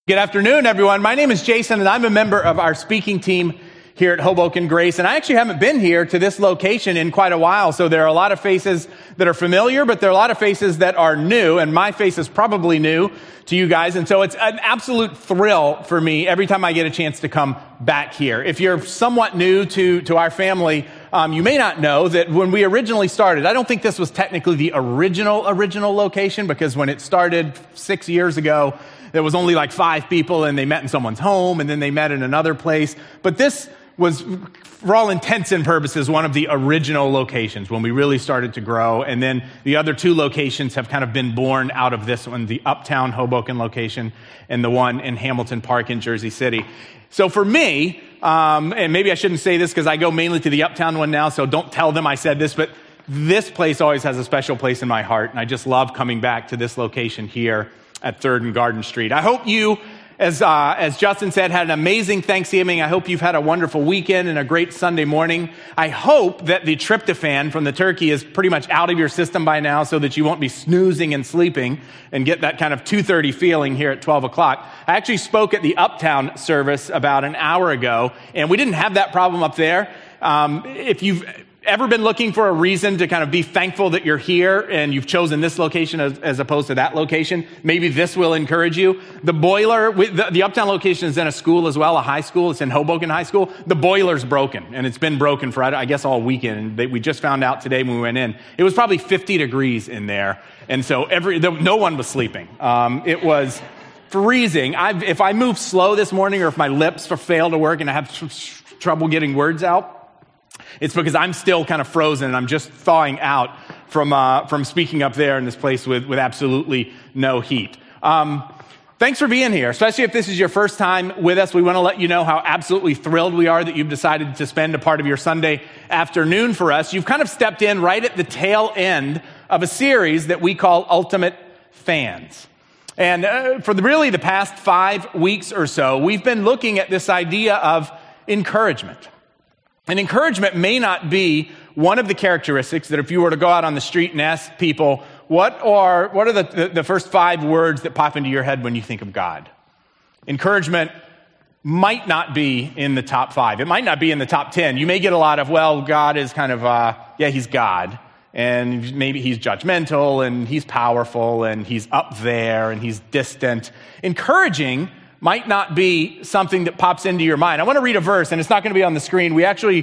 Good afternoon, everyone. My name is Jason, and I'm a member of our speaking team here at Hoboken Grace. And I actually haven't been here to this location in quite a while, so there are a lot of faces that are familiar, but there are a lot of faces that are new, and my face is probably new to you guys. And so it's an absolute thrill for me every time I get a chance to come back here. If you're somewhat new to our family, you may not know that when we originally started, I don't think this was technically the original location, because when it started 6 years ago, there was only like 5 people, and they met in someone's home, and then they met in another place. But this was, for all intents and purposes, one of the original locations when we really started to grow. And then the other 2 locations have kind of been born out of this one, the Uptown Hoboken location and the one in Hamilton Park in Jersey City. So for me, and maybe I shouldn't say this because I go mainly to the Uptown one now, so don't tell them I said this, but this place always has a special place in my heart, and I just love coming back to this location here at 3rd and Garden Street. I hope you, as Justin said, had an amazing Thanksgiving. I hope you've had a wonderful weekend and a great Sunday morning. I hope that the tryptophan from the turkey is pretty much out of your system by now, so that you won't be snoozing and sleeping and get that kind of 2:30 feeling here at 12 o'clock. I actually spoke at the Uptown service about an hour ago, and we didn't have that problem up there. If you've ever been looking for a reason to kind of be thankful that you're here and you've chosen this location as opposed to that location, maybe this will encourage you. The boiler, the Uptown location is in a school as well, a high school. It's in Hoboken High School. The boiler's broken, and it's been broken for, I guess, all weekend. And we just found out today when we went in. It was probably 50 degrees in there, and so no one was sleeping. It was freezing. If I move slow this morning, or if my lips fail to work and I have trouble getting words out, it's because I'm still kind of frozen, and I'm just thawing out from speaking up there in this place with absolutely no heat. Thanks for being here, especially if this is your first time with us. We want to let you know how absolutely thrilled we are that you've decided to spend a part of your Sunday afternoon for us. You've kind of stepped in right at the tail end of a series that we call Ultimate Fans. And for really the past 5 weeks or so, we've been looking at this idea of encouragement. And encouragement may not be one of the characteristics that if you were to go out on the street and ask people, what are the first 5 words that pop into your head when you think of God? Encouragement might not be in the top 5. It might not be in the top 10. You may get a lot of, well, God is kind of, he's God. And maybe he's judgmental, and he's powerful, and he's up there, and he's distant. Encouraging might not be something that pops into your mind. I want to read a verse, and it's not going to be on the screen.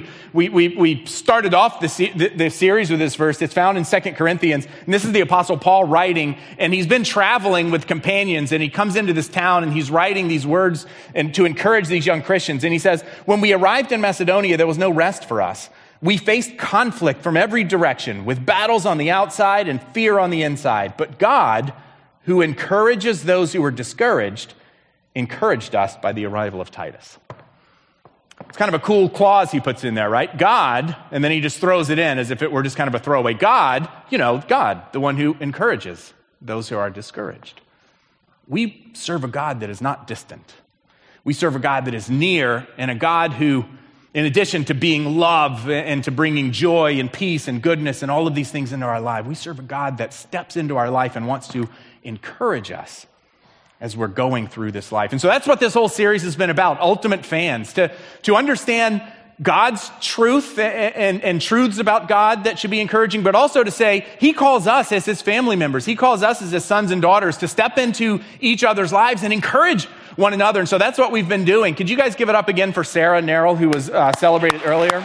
We started off the series with this verse. It's found in 2 Corinthians, and this is the Apostle Paul writing, and he's been traveling with companions, and he comes into this town, and he's writing these words and to encourage these young Christians. And he says, when we arrived in Macedonia, there was no rest for us. We faced conflict from every direction, with battles on the outside and fear on the inside. But God, who encourages those who are discouraged, encouraged us by the arrival of Titus. It's kind of a cool clause he puts in there, right? God, and then he just throws it in as if it were just kind of a throwaway. God, God, the one who encourages those who are discouraged. We serve a God that is not distant. We serve a God that is near, and a God who, in addition to being love and to bringing joy and peace and goodness and all of these things into our life, we serve a God that steps into our life and wants to encourage us as we're going through this life. And so that's what this whole series has been about, Ultimate Fans, to understand God's truth and truths about God that should be encouraging, but also to say he calls us as his family members. He calls us as his sons and daughters to step into each other's lives and encourage one another. And so that's what we've been doing. Could you guys give it up again for Sarah Nerrill, who was celebrated earlier?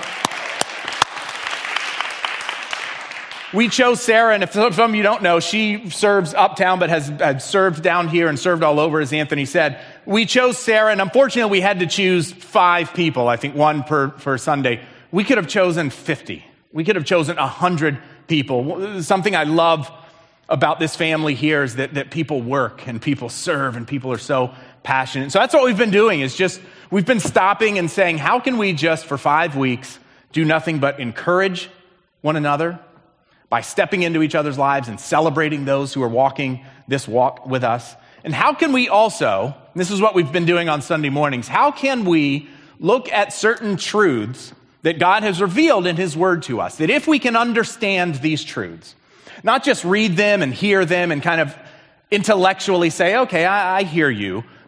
We chose Sarah, and if some of you don't know, she serves Uptown, but has served down here and served all over, as Anthony said. We chose Sarah, and unfortunately, we had to choose 5 people, I think 1 per Sunday. We could have chosen 50. We could have chosen 100 people. Something I love about this family here is that people work, and people serve, and people are so passionate. So that's what we've been doing, is just, we've been stopping and saying, how can we just, for 5 weeks, do nothing but encourage one another by stepping into each other's lives and celebrating those who are walking this walk with us? And how can we also, this is what we've been doing on Sunday mornings, how can we look at certain truths that God has revealed in his word to us, that if we can understand these truths, not just read them and hear them and kind of intellectually say, okay, I hear you,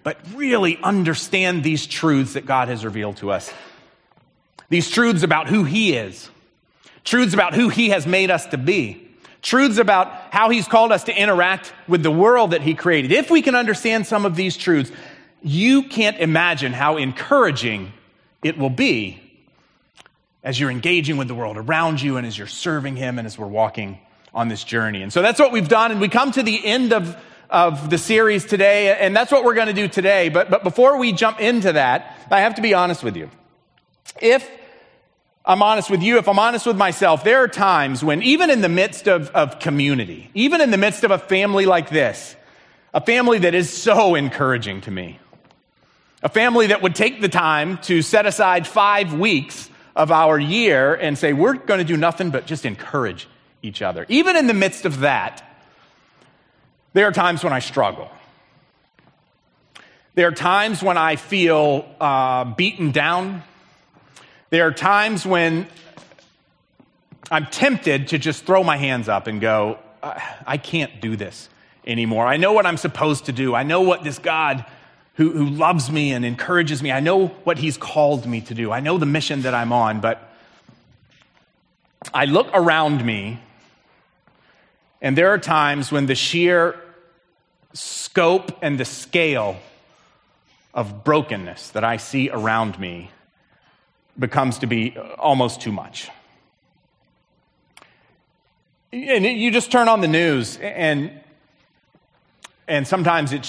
but really understand these truths that God has revealed to us. These truths about who he is, truths about who he has made us to be, truths about how he's called us to interact with the world that he created. If we can understand some of these truths, you can't imagine how encouraging it will be as you're engaging with the world around you and as you're serving him and as we're walking on this journey. And so that's what we've done, and we come to the end of the series today, and that's what we're going to do today. But before we jump into that, I have to be honest with you. If I'm honest with you, if I'm honest with myself, there are times when even in the midst of community, even in the midst of a family like this, a family that is so encouraging to me, a family that would take the time to set aside 5 weeks of our year and say, we're going to do nothing but just encourage each other. Even in the midst of that, there are times when I struggle. There are times when I feel beaten down. There are times when I'm tempted to just throw my hands up and go, I can't do this anymore. I know what I'm supposed to do. I know what this God who loves me and encourages me, I know what he's called me to do. I know the mission that I'm on, but I look around me, and there are times when the sheer scope and the scale of brokenness that I see around me becomes to be almost too much. And you just turn on the news, and sometimes it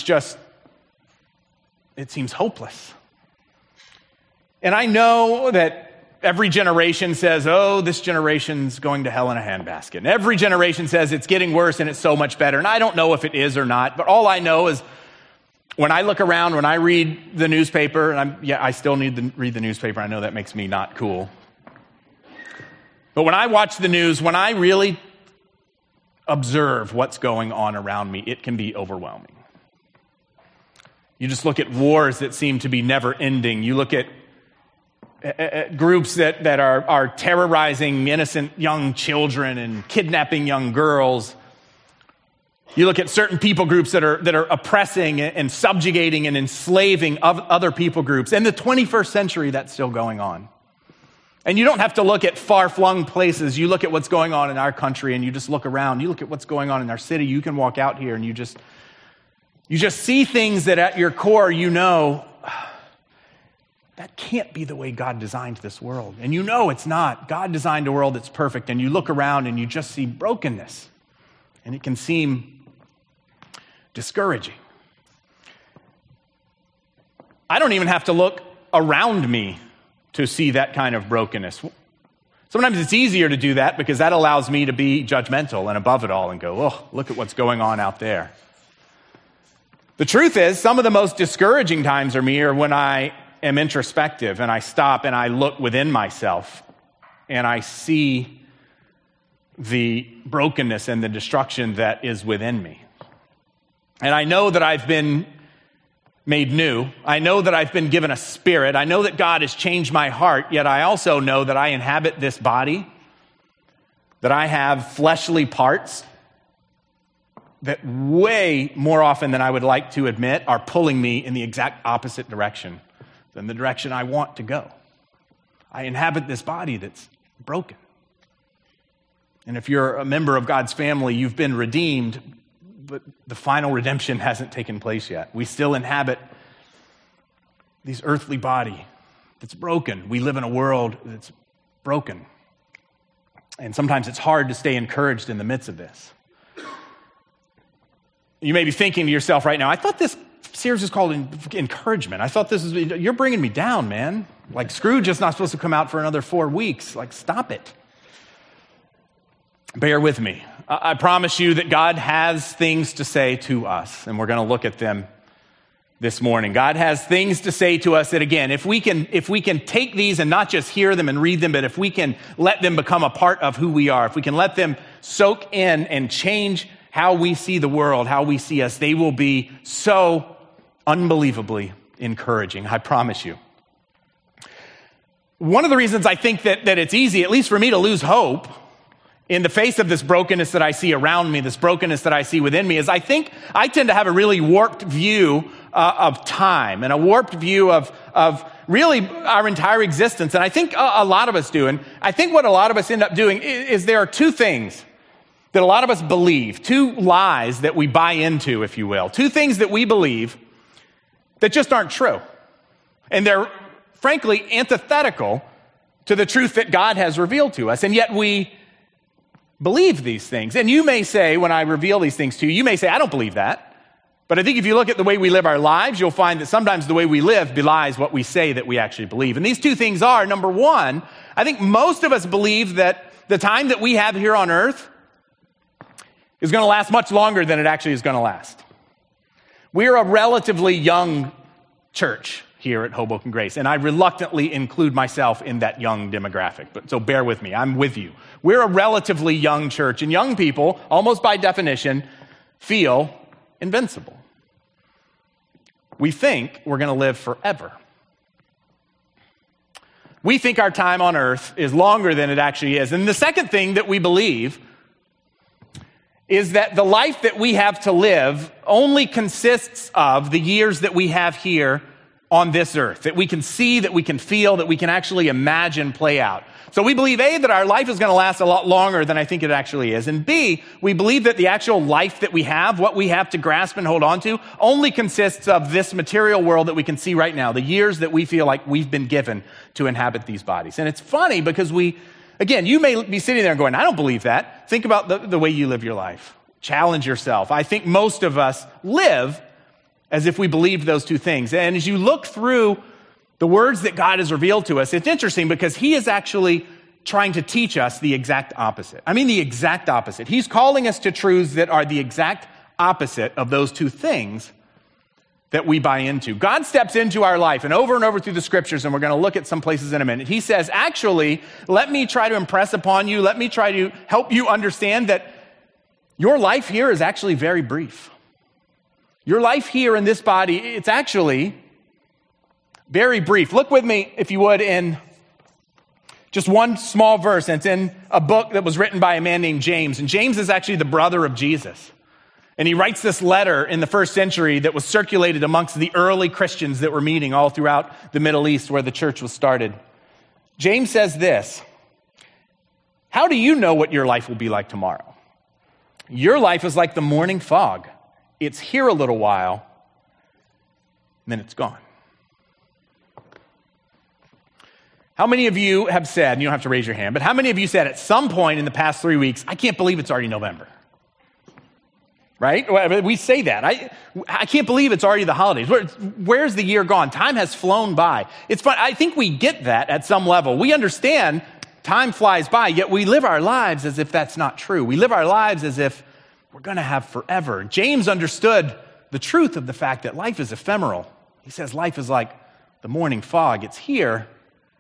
seems hopeless. And I know that every generation says, oh, this generation's going to hell in a handbasket. And every generation says it's getting worse and it's so much better. And I don't know if it is or not, but all I know is when I look around, when I read the newspaper, and I still need to read the newspaper. I know that makes me not cool. But when I watch the news, when I really observe what's going on around me, it can be overwhelming. You just look at wars that seem to be never ending. You look at groups that are terrorizing innocent young children and kidnapping young girls. You look at certain people groups that are oppressing and subjugating and enslaving other people groups. In the 21st century, that's still going on. And you don't have to look at far-flung places. You look at what's going on in our country, and you just look around. You look at what's going on in our city. You can walk out here, and you just see things that at your core, you know, that can't be the way God designed this world. And you know it's not. God designed a world that's perfect, and you look around and you just see brokenness. And it can seem discouraging. I don't even have to look around me to see that kind of brokenness. Sometimes it's easier to do that because that allows me to be judgmental and above it all and go, oh, look at what's going on out there. The truth is, some of the most discouraging times are when I am introspective and I stop and I look within myself and I see the brokenness and the destruction that is within me. And I know that I've been made new. I know that I've been given a spirit. I know that God has changed my heart, yet I also know that I inhabit this body, that I have fleshly parts that way more often than I would like to admit are pulling me in the exact opposite direction than the direction I want to go. I inhabit this body that's broken. And if you're a member of God's family, you've been redeemed, but the final redemption hasn't taken place yet. We still inhabit this earthly body that's broken. We live in a world that's broken. And sometimes it's hard to stay encouraged in the midst of this. You may be thinking to yourself right now, I thought this series is called encouragement. I thought you're bringing me down, man. Like Scrooge is not supposed to come out for another 4 weeks. Like, stop it. Bear with me. I promise you that God has things to say to us, and we're going to look at them this morning. God has things to say to us that, again, if we can take these and not just hear them and read them, but if we can let them become a part of who we are, if we can let them soak in and change how we see the world, how we see us, they will be so unbelievably encouraging, I promise you. One of the reasons I think that it's easy, at least for me, to lose hope in the face of this brokenness that I see around me, this brokenness that I see within me, is I think I tend to have a really warped view of time and a warped view of really our entire existence. And I think a lot of us do. And I think what a lot of us end up doing is there are two things that a lot of us believe, two lies that we buy into, if you will, two things that we believe that just aren't true. And they're frankly antithetical to the truth that God has revealed to us. And yet we believe these things. And you may say, when I reveal these things to you, you may say, I don't believe that. But I think if you look at the way we live our lives, you'll find that sometimes the way we live belies what we say that we actually believe. And these two things are, number one, I think most of us believe that the time that we have here on earth is going to last much longer than it actually is going to last. We're a relatively young church here at Hoboken Grace, and I reluctantly include myself in that young demographic, but so bear with me, I'm with you. We're a relatively young church, and young people, almost by definition, feel invincible. We think we're going to live forever. We think our time on earth is longer than it actually is. And the second thing that we believe is that the life that we have to live only consists of the years that we have here on this earth, that we can see, that we can feel, that we can actually imagine play out. So we believe, A, that our life is going to last a lot longer than I think it actually is. And B, we believe that the actual life that we have, what we have to grasp and hold on to, only consists of this material world that we can see right now, the years that we feel like we've been given to inhabit these bodies. And it's funny because again, you may be sitting there going, I don't believe that. Think about the way you live your life. Challenge yourself. I think most of us live as if we believed those two things. And as you look through the words that God has revealed to us, it's interesting because he is actually trying to teach us the exact opposite. I mean, the exact opposite. He's calling us to truths that are the exact opposite of those two things that we buy into. God steps into our life and over through the scriptures, and we're going to look at some places in a minute. He says, actually, let me try to impress upon you, let me try to help you understand that your life here is actually very brief. Your life here in this body, it's actually very brief. Look with me, if you would, in just one small verse. And it's in a book that was written by a man named James. And James is actually the brother of Jesus. And he writes this letter in the first century that was circulated amongst the early Christians that were meeting all throughout the Middle East where the church was started. James says this, how do you know what your life will be like tomorrow? Your life is like the morning fog. It's here a little while, then it's gone. How many of you have said, and you don't have to raise your hand, but how many of you said at some point in the past 3 weeks, I can't believe it's already November? Right? We say that. I can't believe it's already the holidays. Where's the year gone? Time has flown by. It's fun. I think we get that at some level. We understand time flies by, yet we live our lives as if that's not true. We live our lives as if we're going to have forever. James understood the truth of the fact that life is ephemeral. He says life is like the morning fog. It's here,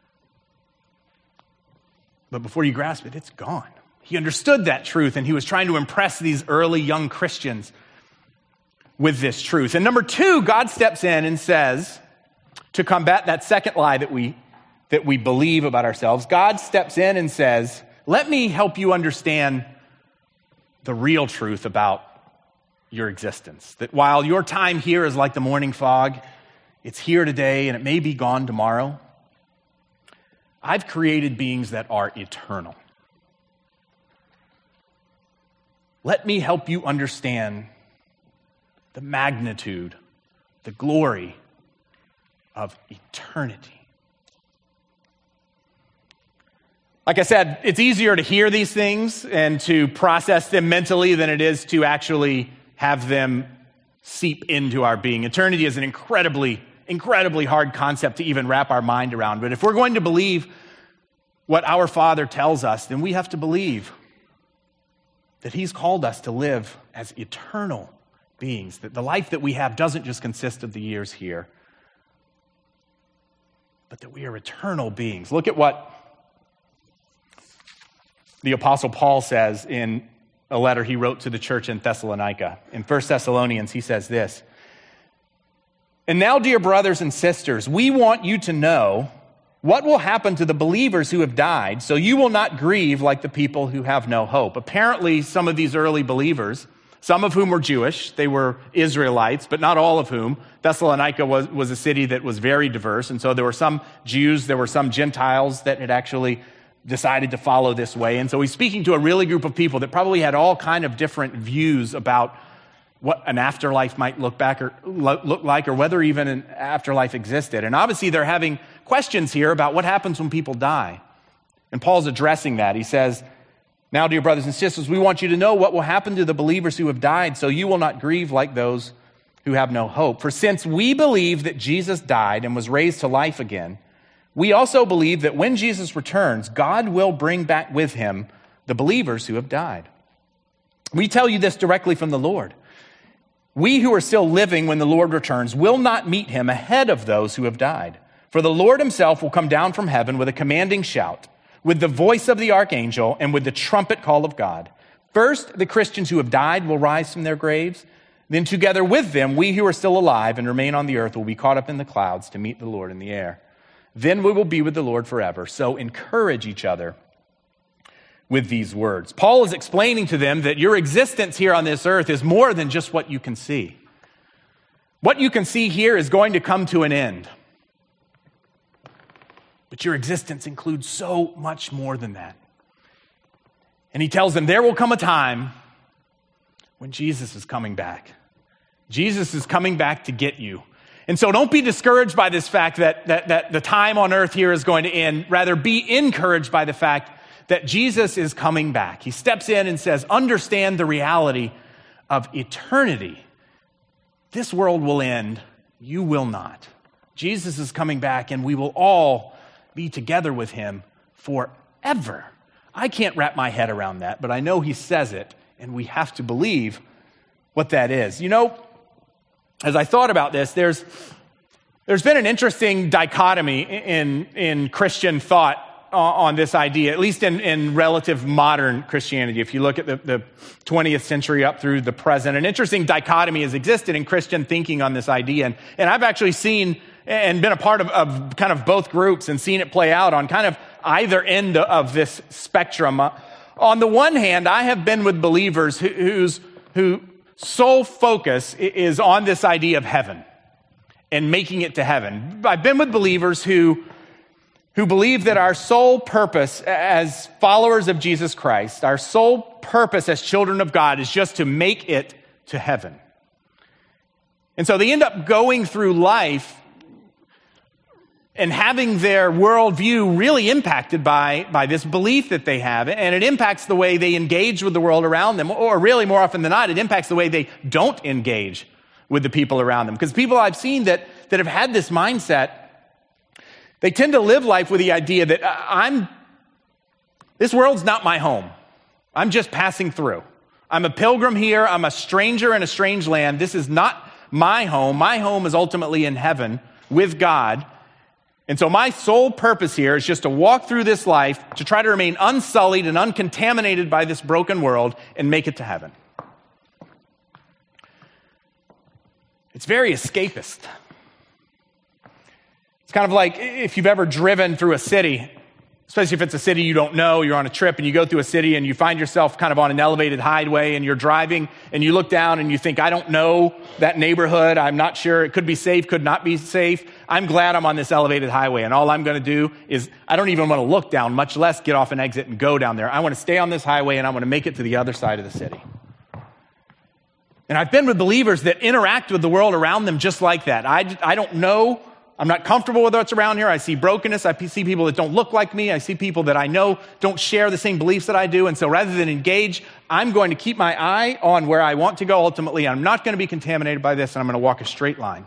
but before you grasp it, it's gone. He understood that truth, and he was trying to impress these early young Christians with this truth. And number two, God steps in and says, to combat that second lie that we believe about ourselves, God steps in and says, let me help you understand the real truth about your existence. That while your time here is like the morning fog, it's here today and it may be gone tomorrow, I've created beings that are eternal. Let me help you understand the magnitude, the glory of eternity. Like I said, it's easier to hear these things and to process them mentally than it is to actually have them seep into our being. Eternity is an incredibly hard concept to even wrap our mind around. But if we're going to believe what our Father tells us, then we have to believe that he's called us to live as eternal beings, that the life that we have doesn't just consist of the years here, but that we are eternal beings. Look at what the Apostle Paul says in a letter he wrote to the church in Thessalonica. In 1 Thessalonians, he says this, and now, dear brothers and sisters, we want you to know what will happen to the believers who have died, so you will not grieve like the people who have no hope. Apparently, some of these early believers, some of whom were Jewish. They were Israelites, but not all of whom. Thessalonica was a city that was very diverse, and so there were some Jews, there were some Gentiles that had actually decided to follow this way. And so he's speaking to a really group of people that probably had all kind of different views about what an afterlife might look like, or whether even an afterlife existed. And obviously they're having questions here about what happens when people die. And Paul's addressing that. He says, "Now, dear brothers and sisters, we want you to know what will happen to the believers who have died, so you will not grieve like those who have no hope. For since we believe that Jesus died and was raised to life again, we also believe that when Jesus returns, God will bring back with him the believers who have died. We tell you this directly from the Lord. We who are still living when the Lord returns will not meet him ahead of those who have died. For the Lord himself will come down from heaven with a commanding shout, with the voice of the archangel, and with the trumpet call of God. First, the Christians who have died will rise from their graves. Then together with them, we who are still alive and remain on the earth will be caught up in the clouds to meet the Lord in the air. Then we will be with the Lord forever. So encourage each other with these words." Paul is explaining to them that your existence here on this earth is more than just what you can see. What you can see here is going to come to an end. But your existence includes so much more than that. And he tells them there will come a time when Jesus is coming back. Jesus is coming back to get you. And so don't be discouraged by this fact that the time on earth here is going to end. Rather, be encouraged by the fact that Jesus is coming back. He steps in and says, understand the reality of eternity. This world will end. You will not. Jesus is coming back, and we will all be together with him forever. I can't wrap my head around that, but I know he says it, and we have to believe what that is. You know, as I thought about this, there's been an interesting dichotomy in Christian thought on this idea, at least in relative modern Christianity. If you look at the 20th century up through the present, an interesting dichotomy has existed in Christian thinking on this idea. And I've actually seen and been a part of kind of both groups and seen it play out on kind of either end of this spectrum. On the one hand, I have been with believers whose sole focus is on this idea of heaven and making it to heaven. I've been with believers who believe that our sole purpose as followers of Jesus Christ, our sole purpose as children of God is just to make it to heaven. And so they end up going through life and having their worldview really impacted by this belief that they have. And it impacts the way they engage with the world around them, or really more often than not, it impacts the way they don't engage with the people around them. Because people I've seen that have had this mindset, they tend to live life with the idea that this world's not my home. I'm just passing through. I'm a pilgrim here. I'm a stranger in a strange land. This is not my home. My home is ultimately in heaven with God. And so my sole purpose here is just to walk through this life to try to remain unsullied and uncontaminated by this broken world and make it to heaven. It's very escapist. It's kind of like if you've ever driven through a city, especially if it's a city you don't know, you're on a trip and you go through a city and you find yourself kind of on an elevated highway and you're driving and you look down and you think, I don't know that neighborhood. I'm not sure. It could be safe, could not be safe. I'm glad I'm on this elevated highway, and all I'm going to do is I don't even want to look down, much less get off an exit and go down there. I want to stay on this highway and I want to make it to the other side of the city. And I've been with believers that interact with the world around them just like that. I don't know. I'm not comfortable with what's around here. I see brokenness. I see people that don't look like me. I see people that I know don't share the same beliefs that I do. And so rather than engage, I'm going to keep my eye on where I want to go ultimately. I'm not going to be contaminated by this, and I'm going to walk a straight line.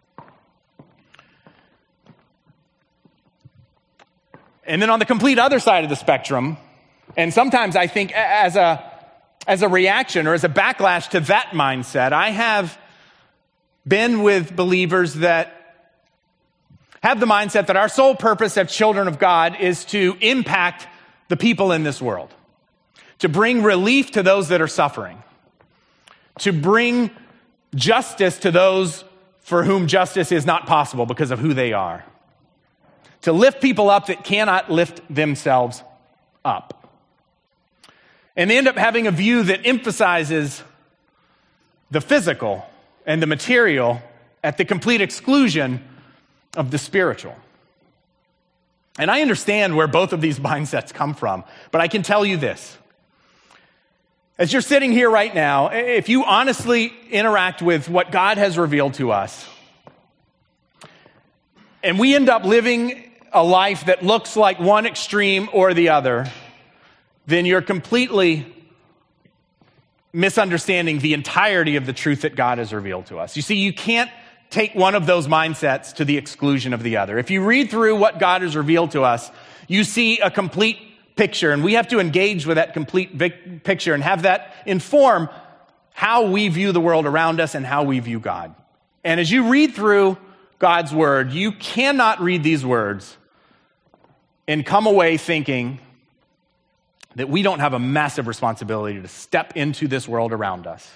And then on the complete other side of the spectrum, and sometimes I think as a reaction or as a backlash to that mindset, I have been with believers that have the mindset that our sole purpose as children of God is to impact the people in this world, to bring relief to those that are suffering, to bring justice to those for whom justice is not possible because of who they are, to lift people up that cannot lift themselves up. And they end up having a view that emphasizes the physical and the material at the complete exclusion of the spiritual. And I understand where both of these mindsets come from, but I can tell you this. As you're sitting here right now, if you honestly interact with what God has revealed to us, and we end up living a life that looks like one extreme or the other, then you're completely misunderstanding the entirety of the truth that God has revealed to us. You see, you can't take one of those mindsets to the exclusion of the other. If you read through what God has revealed to us, you see a complete picture, and we have to engage with that complete picture and have that inform how we view the world around us and how we view God. And as you read through God's word, you cannot read these words and come away thinking that we don't have a massive responsibility to step into this world around us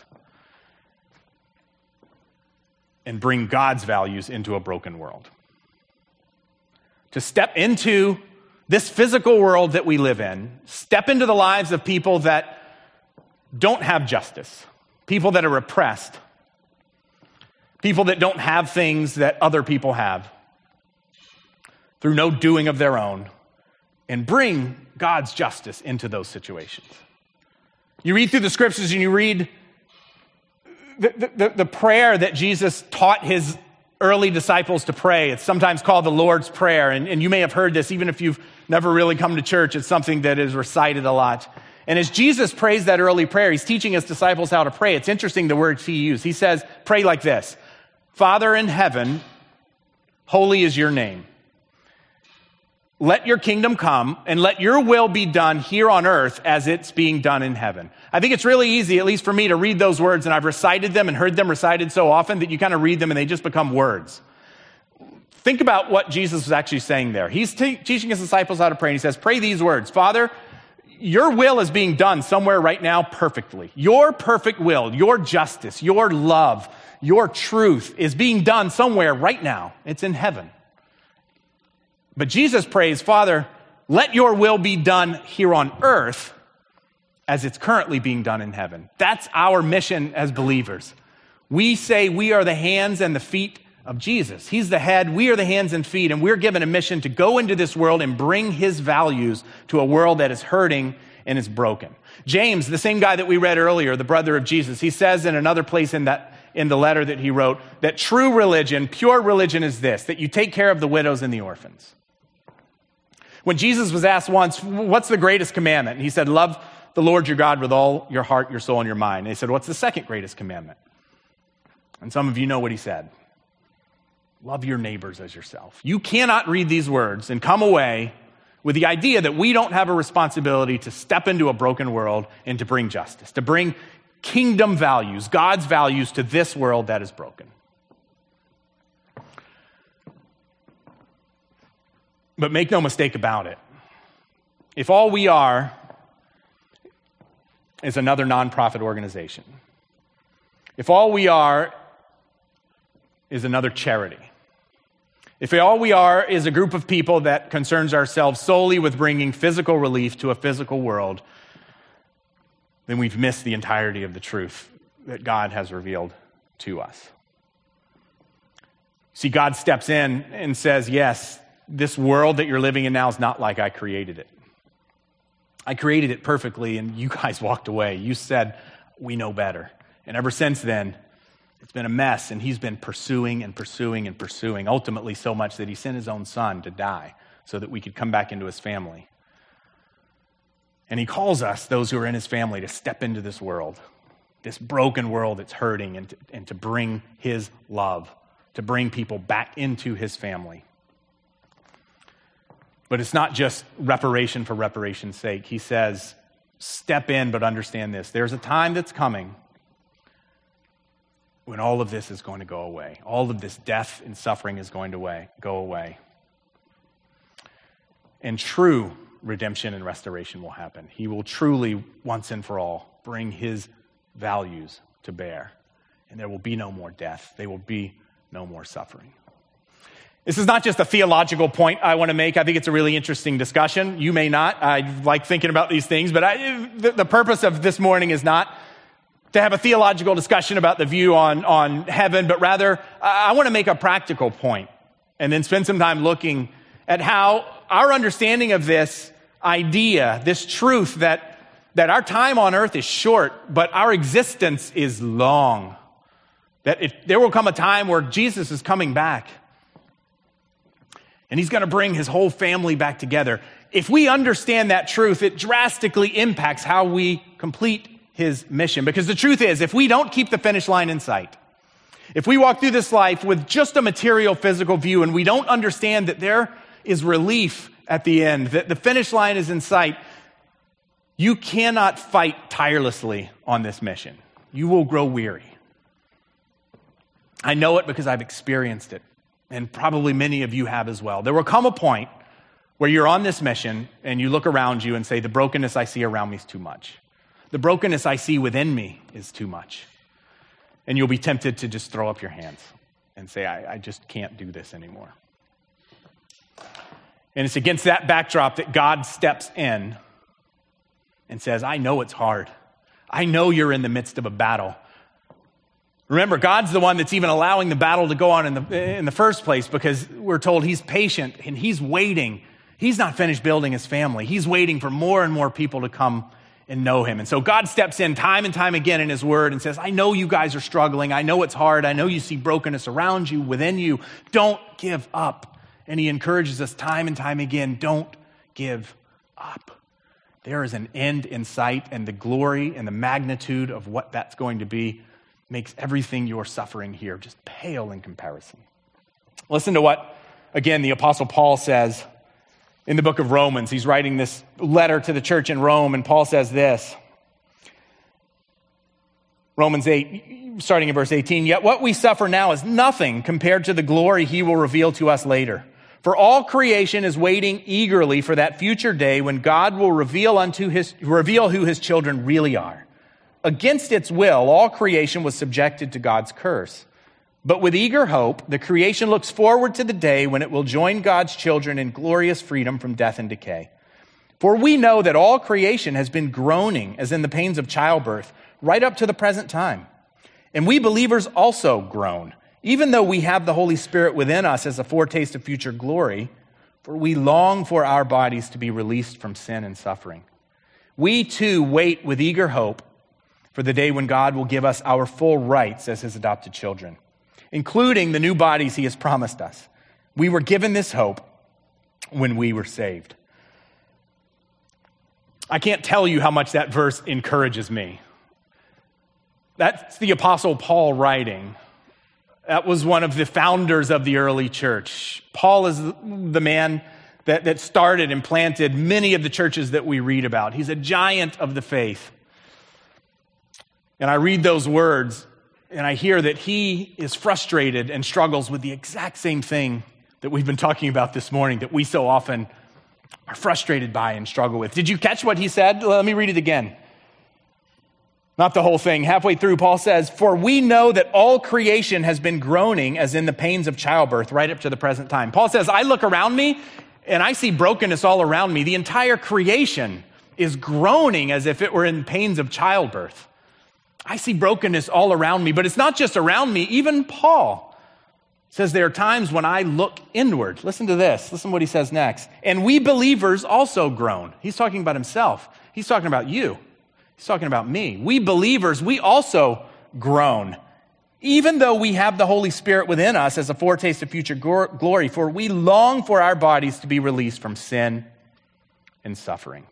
and bring God's values into a broken world. To step into this physical world that we live in, step into the lives of people that don't have justice, people that are oppressed, people that don't have things that other people have, through no doing of their own, and bring God's justice into those situations. You read through the scriptures and you read the prayer that Jesus taught his early disciples to pray. It's sometimes called the Lord's Prayer, and you may have heard this even if you've never really come to church. It's something that is recited a lot. And as Jesus prays that early prayer, he's teaching his disciples how to pray. It's interesting the words he used. He says, pray like this: Father in heaven, holy is your name. Let your kingdom come, and let your will be done here on earth as it's being done in heaven. I think it's really easy, at least for me, to read those words, and I've recited them and heard them recited so often that you kind of read them and they just become words. Think about what Jesus was actually saying there. He's teaching his disciples how to pray, and he says, pray these words: Father, your will is being done somewhere right now perfectly. Your perfect will, your justice, your love, your truth is being done somewhere right now. It's in heaven. But Jesus prays, Father, let your will be done here on earth as it's currently being done in heaven. That's our mission as believers. We say we are the hands and the feet of Jesus. He's the head, we are the hands and feet, and we're given a mission to go into this world and bring his values to a world that is hurting and is broken. James, the same guy that we read earlier, the brother of Jesus, he says in another place in the letter that he wrote, that true religion, pure religion is this, that you take care of the widows and the orphans. When Jesus was asked once, what's the greatest commandment? And he said, love the Lord your God with all your heart, your soul, and your mind. And they said, what's the second greatest commandment? And some of you know what he said. Love your neighbors as yourself. You cannot read these words and come away with the idea that we don't have a responsibility to step into a broken world and to bring justice, to bring kingdom values, God's values to this world that is broken. But make no mistake about it. If all we are is another nonprofit organization, if all we are is another charity, if all we are is a group of people that concerns ourselves solely with bringing physical relief to a physical world, then we've missed the entirety of the truth that God has revealed to us. See, God steps in and says, yes, this world that you're living in now is not like I created it. I created it perfectly, and you guys walked away. You said, we know better. And ever since then, it's been a mess, and he's been pursuing and pursuing and pursuing, ultimately so much that he sent his own son to die so that we could come back into his family. And he calls us, those who are in his family, to step into this world, this broken world that's hurting, and to bring his love, to bring people back into his family. But it's not just reparation for reparation's sake. He says, step in, but understand this. There's a time that's coming when all of this is going to go away. All of this death and suffering is going to go away. And true redemption and restoration will happen. He will truly, once and for all, bring his values to bear. And there will be no more death. There will be no more suffering. This is not just a theological point I want to make. I think it's a really interesting discussion. You may not. I like thinking about these things, but the purpose of this morning is not to have a theological discussion about the view on heaven, but rather I want to make a practical point and then spend some time looking at how our understanding of this idea, this truth that our time on earth is short, but our existence is long. That there will come a time where Jesus is coming back and he's going to bring his whole family back together. If we understand that truth, it drastically impacts how we complete his mission. Because the truth is, if we don't keep the finish line in sight, if we walk through this life with just a material, physical view, and we don't understand that there is relief at the end, that the finish line is in sight, you cannot fight tirelessly on this mission. You will grow weary. I know it because I've experienced it, and probably many of you have as well. There will come a point where you're on this mission and you look around you and say, the brokenness I see around me is too much. The brokenness I see within me is too much. And you'll be tempted to just throw up your hands and say, I just can't do this anymore. And it's against that backdrop that God steps in and says, I know it's hard. I know you're in the midst of a battle. Remember, God's the one that's even allowing the battle to go on in the first place, because we're told he's patient and he's waiting. He's not finished building his family. He's waiting for more and more people to come and know him. And so God steps in time and time again in his word and says, I know you guys are struggling. I know it's hard. I know you see brokenness around you, within you. Don't give up. And he encourages us time and time again, don't give up. There is an end in sight, and the glory and the magnitude of what that's going to be makes everything you're suffering here just pale in comparison. Listen to what, again, the Apostle Paul says in the book of Romans. He's writing this letter to the church in Rome, and Paul says this. Romans 8, starting in verse 18, yet what we suffer now is nothing compared to the glory he will reveal to us later. For all creation is waiting eagerly for that future day when God will reveal who his children really are. Against its will, all creation was subjected to God's curse. But with eager hope, the creation looks forward to the day when it will join God's children in glorious freedom from death and decay. For we know that all creation has been groaning as in the pains of childbirth right up to the present time. And we believers also groan, even though we have the Holy Spirit within us as a foretaste of future glory, for we long for our bodies to be released from sin and suffering. We too wait with eager hope for the day when God will give us our full rights as his adopted children, including the new bodies he has promised us. We were given this hope when we were saved. I can't tell you how much that verse encourages me. That's the Apostle Paul writing. That was one of the founders of the early church. Paul is the man that started and planted many of the churches that we read about. He's a giant of the faith. And I read those words, and I hear that he is frustrated and struggles with the exact same thing that we've been talking about this morning, that we so often are frustrated by and struggle with. Did you catch what he said? Let me read it again. Not the whole thing. Halfway through, Paul says, for we know that all creation has been groaning as in the pains of childbirth right up to the present time. Paul says, I look around me and I see brokenness all around me. The entire creation is groaning as if it were in pains of childbirth. I see brokenness all around me, but it's not just around me. Even Paul says there are times when I look inward. Listen to this. Listen to what he says next. And we believers also groan. He's talking about himself. He's talking about you. He's talking about me. We believers, we also groan, even though we have the Holy Spirit within us as a foretaste of future glory, for we long for our bodies to be released from sin and suffering.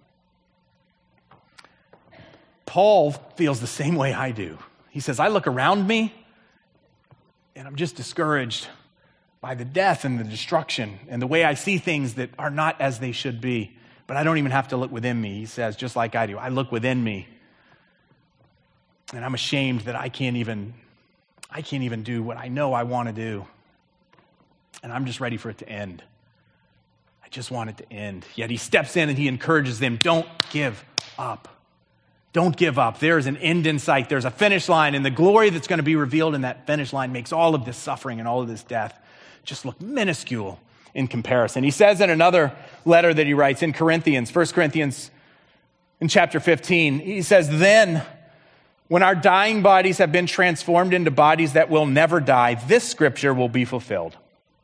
Paul feels the same way I do. He says, I look around me and I'm just discouraged by the death and the destruction and the way I see things that are not as they should be. But I don't even have to look within me. He says, just like I do, I look within me. And I'm ashamed that I can't even do what I know I want to do. And I'm just ready for it to end. I just want it to end. Yet he steps in and he encourages them, don't give up. Don't give up. There is an end in sight. There's a finish line, and the glory that's going to be revealed in that finish line makes all of this suffering and all of this death just look minuscule in comparison. He says in another letter that he writes in Corinthians, 1 Corinthians in chapter 15, he says, then When our dying bodies have been transformed into bodies that will never die, this scripture will be fulfilled.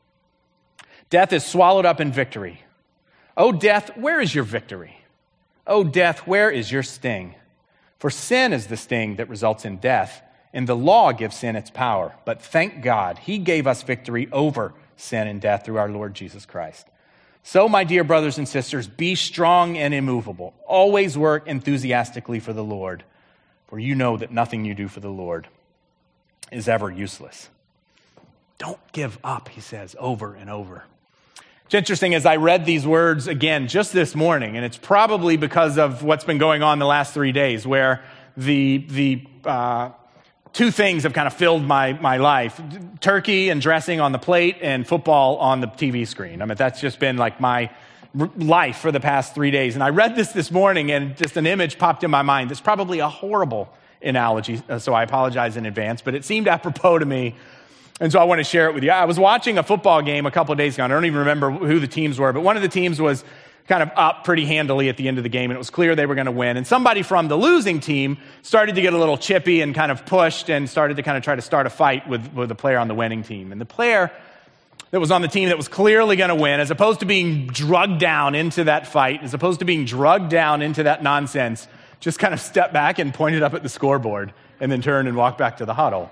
Death is swallowed up in victory. O death, where is your victory? O death, where is your sting? For sin is the sting that results in death, and the law gives sin its power. But thank God, he gave us victory over sin and death through our Lord Jesus Christ. So, my dear brothers and sisters, be strong and immovable. Always work enthusiastically for the Lord, for you know that nothing you do for the Lord is ever useless. Don't give up, he says over and over. It's interesting, as I read these words again just this morning, and it's probably because of what's been going on the last 3 days, where the two things have kind of filled my life: turkey and dressing on the plate, and football on the TV screen. I mean, that's just been like my life for the past 3 days. And I read this morning, and just an image popped in my mind. It's probably a horrible analogy, so I apologize in advance, but it seemed apropos to me. And so I want to share it with you. I was watching a football game a couple of days ago. I don't even remember who the teams were, but one of the teams was kind of up pretty handily at the end of the game, and it was clear they were going to win. And somebody from the losing team started to get a little chippy and kind of pushed and started to kind of try to start a fight with the player on the winning team. And the player that was on the team that was clearly going to win, as opposed to being drugged down into that fight, as opposed to being drugged down into that nonsense, just kind of stepped back and pointed up at the scoreboard and then turned and walked back to the huddle.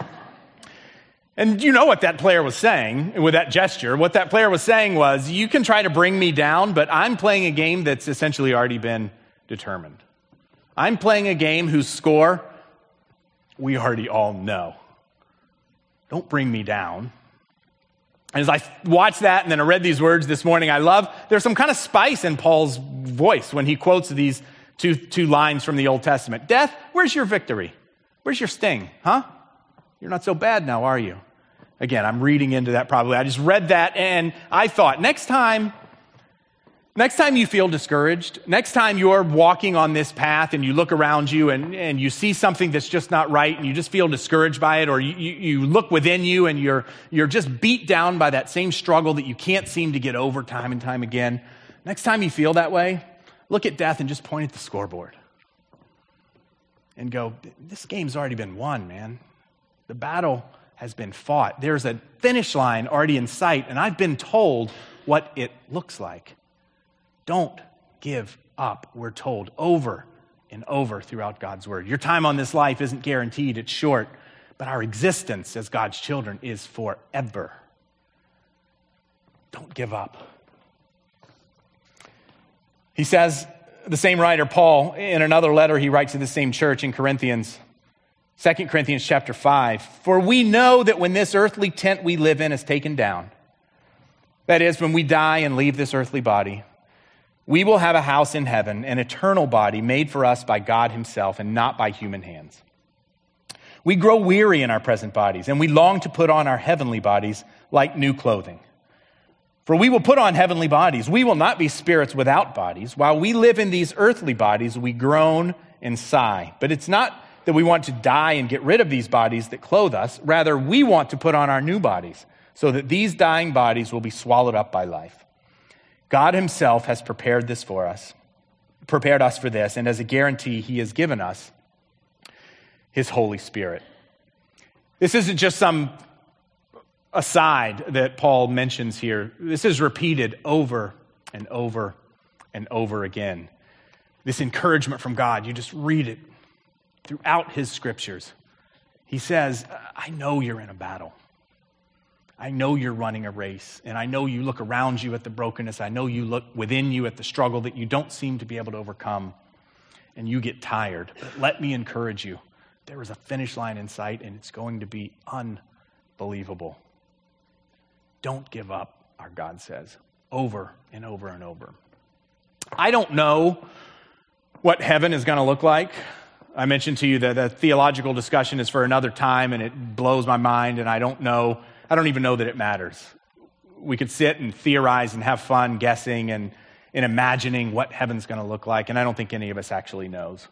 And you know what that player was saying with that gesture. What that player was saying was, you can try to bring me down, but I'm playing a game that's essentially already been determined. I'm playing a game whose score we already all know. Don't bring me down. And as I watched that and then I read these words this morning, there's some kind of spice in Paul's voice when he quotes these two lines from the Old Testament. Death, where's your victory? Where's your sting? Huh? You're not so bad now, are you? Again, I'm reading into that probably. I just read that and I thought, next time you feel discouraged, next time you're walking on this path and you look around you and you see something that's just not right and you just feel discouraged by it, or you look within you and you're just beat down by that same struggle that you can't seem to get over time and time again, next time you feel that way, look at death and just point at the scoreboard and go, this game's already been won, man. The battle has been fought. There's a finish line already in sight, and I've been told what it looks like. Don't give up, we're told over and over throughout God's word. Your time on this life isn't guaranteed, it's short, but our existence as God's children is forever. Don't give up. He says, the same writer, Paul, in another letter he writes to the same church in Corinthians, 2 Corinthians chapter 5, for we know that when this earthly tent we live in is taken down, that is, when we die and leave this earthly body, we will have a house in heaven, an eternal body made for us by God himself and not by human hands. We grow weary in our present bodies, and we long to put on our heavenly bodies like new clothing. For we will put on heavenly bodies. We will not be spirits without bodies. While we live in these earthly bodies, we groan and sigh. But it's not that we want to die and get rid of these bodies that clothe us. Rather, we want to put on our new bodies so that these dying bodies will be swallowed up by life. God himself has prepared us for this, and as a guarantee, he has given us his Holy Spirit. This isn't just some aside that Paul mentions here. This is repeated over and over and over again. This encouragement from God, you just read it throughout his scriptures. He says, I know you're in a battle. I know you're running a race, and I know you look around you at the brokenness. I know you look within you at the struggle that you don't seem to be able to overcome, and you get tired. But let me encourage you. There is a finish line in sight, and it's going to be unbelievable. Don't give up, our God says, over and over and over. I don't know what heaven is going to look like. I mentioned to you that the theological discussion is for another time, and it blows my mind, and I don't even know that it matters. We could sit and theorize and have fun guessing and imagining what heaven's going to look like, and I don't think any of us actually knows.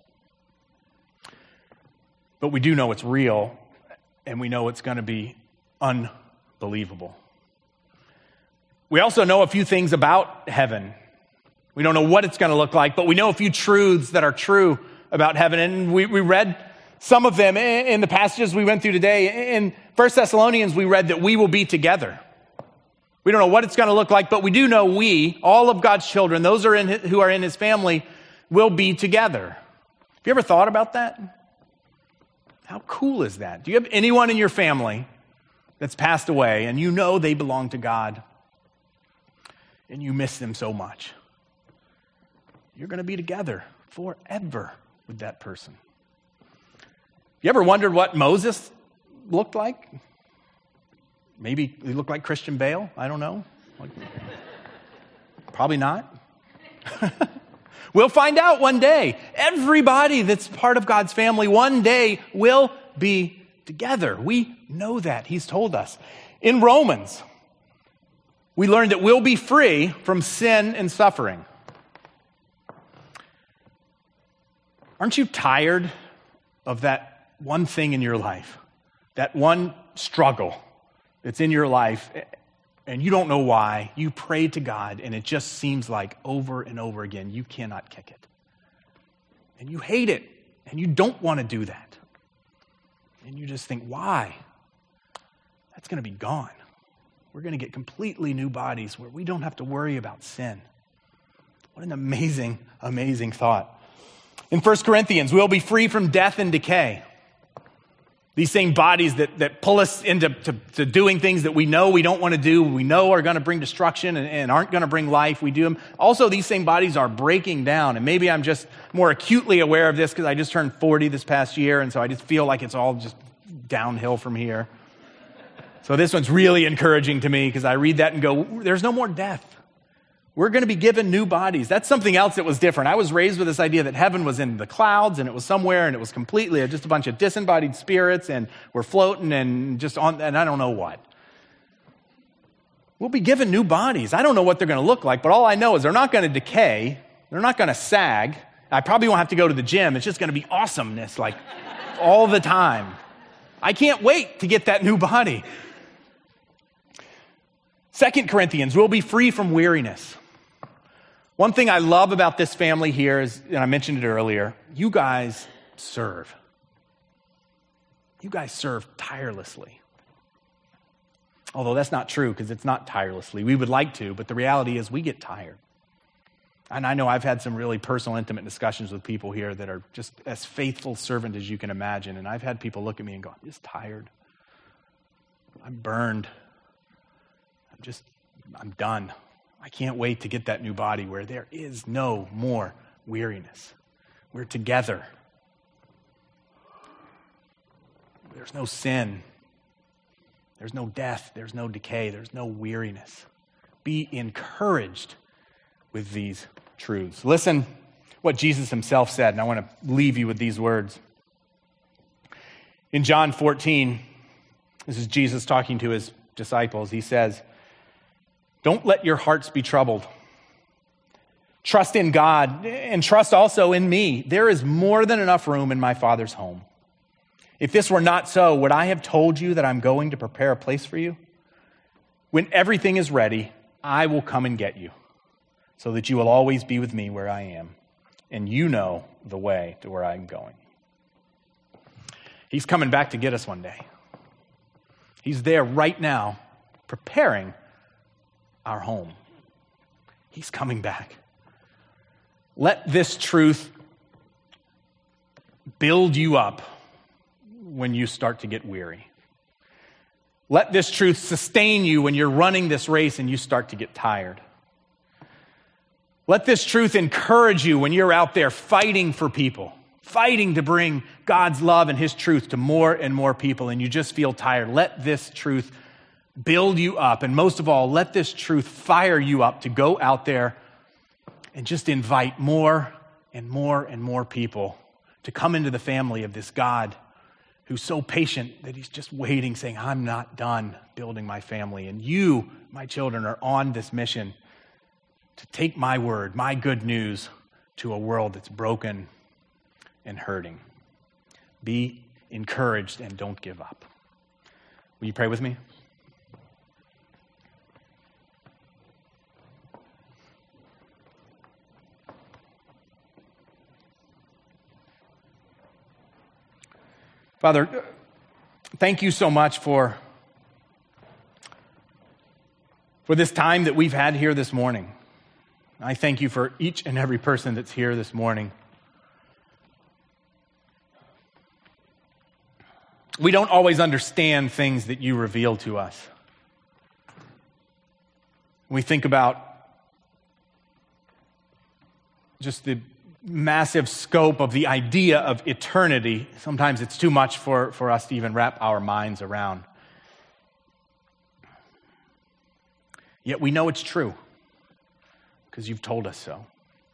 But we do know it's real, and we know it's going to be unbelievable. We also know a few things about heaven. We don't know what it's going to look like, but we know a few truths that are true about heaven. And we read Some of them in the passages we went through today. In 1 Thessalonians, we read that we will be together. We don't know what it's going to look like, but we do know we, all of God's children, those who are in his family, will be together. Have you ever thought about that? How cool is that? Do you have anyone in your family that's passed away and you know they belong to God and you miss them so much? You're going to be together forever with that person. You ever wondered what Moses looked like? Maybe he looked like Christian Bale. I don't know. Probably not. We'll find out one day. Everybody that's part of God's family one day will be together. We know that. He's told us. In Romans, we learned that we'll be free from sin and suffering. Aren't you tired of that one thing in your life? That one struggle that's in your life, and you don't know why. You pray to God, and it just seems like over and over again, you cannot kick it. And you hate it, and you don't want to do that. And you just think, why? That's going to be gone. We're going to get completely new bodies where we don't have to worry about sin. What an amazing, amazing thought. In 1 Corinthians, we'll be free from death and decay. These same bodies that pull us into doing things that we know we don't want to do, we know are going to bring destruction and aren't going to bring life, we do them. Also, these same bodies are breaking down. And maybe I'm just more acutely aware of this because I just turned 40 this past year, and so I just feel like it's all just downhill from here. So this one's really encouraging to me because I read that and go, there's no more death. We're going to be given new bodies. That's something else that was different. I was raised with this idea that heaven was in the clouds and it was somewhere and it was completely just a bunch of disembodied spirits and we're floating and just on, and I don't know what. We'll be given new bodies. I don't know what they're going to look like, but all I know is they're not going to decay. They're not going to sag. I probably won't have to go to the gym. It's just going to be awesomeness like all the time. I can't wait to get that new body. 2 Corinthians, we'll be free from weariness. One thing I love about this family here is, and I mentioned it earlier, you guys serve. You guys serve tirelessly. Although that's not true because it's not tirelessly. We would like to, but the reality is we get tired. And I know I've had some really personal, intimate discussions with people here that are just as faithful servant as you can imagine. And I've had people look at me and go, I'm just tired. I'm burned. I'm done. I can't wait to get that new body where there is no more weariness. We're together. There's no sin. There's no death. There's no decay. There's no weariness. Be encouraged with these truths. Listen what Jesus himself said, and I want to leave you with these words. In John 14, this is Jesus talking to his disciples. He says, don't let your hearts be troubled. Trust in God and trust also in me. There is more than enough room in my Father's home. If this were not so, would I have told you that I'm going to prepare a place for you? When everything is ready, I will come and get you, so that you will always be with me where I am, and you know the way to where I'm going. He's coming back to get us one day. He's there right now, preparing our home. He's coming back. Let this truth build you up when you start to get weary. Let this truth sustain you when you're running this race and you start to get tired. Let this truth encourage you when you're out there fighting for people, fighting to bring God's love and his truth to more and more people, and you just feel tired. Let this truth build you up, and most of all, let this truth fire you up to go out there and just invite more and more and more people to come into the family of this God who's so patient that he's just waiting, saying, I'm not done building my family. And you, my children, are on this mission to take my word, my good news, to a world that's broken and hurting. Be encouraged and don't give up. Will you pray with me? Father, thank you so much for this time that we've had here this morning. I thank you for each and every person that's here this morning. We don't always understand things that you reveal to us. We think about just the massive scope of the idea of eternity. Sometimes it's too much for us to even wrap our minds around. Yet we know it's true because you've told us so.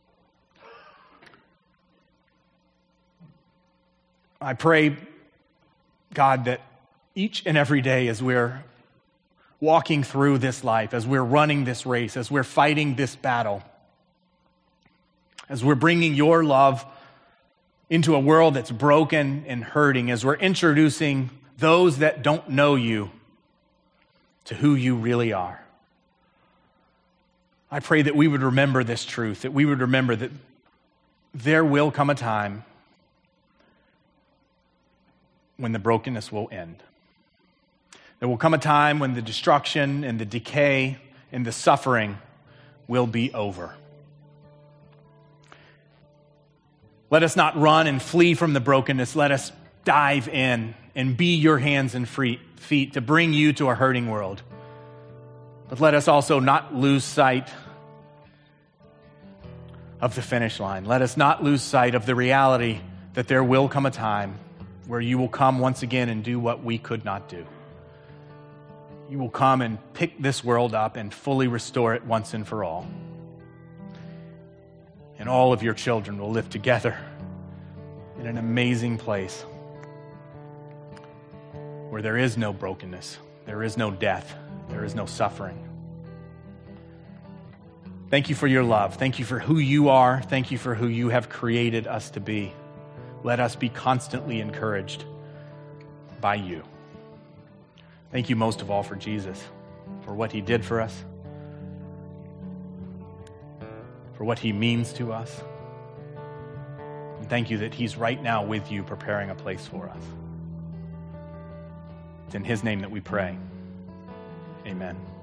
I pray, God, that each and every day as we're walking through this life, as we're running this race, as we're fighting this battle, as we're bringing your love into a world that's broken and hurting, as we're introducing those that don't know you to who you really are. I pray that we would remember this truth, that we would remember that there will come a time when the brokenness will end. There will come a time when the destruction and the decay and the suffering will be over. Let us not run and flee from the brokenness. Let us dive in and be your hands and feet to bring you to a hurting world. But let us also not lose sight of the finish line. Let us not lose sight of the reality that there will come a time where you will come once again and do what we could not do. You will come and pick this world up and fully restore it once and for all. And all of your children will live together in an amazing place where there is no brokenness, there is no death, there is no suffering. Thank you for your love. Thank you for who you are. Thank you for who you have created us to be. Let us be constantly encouraged by you. Thank you most of all for Jesus, for what he did for us, for what he means to us. And thank you that he's right now with you preparing a place for us. It's in his name that we pray. Amen.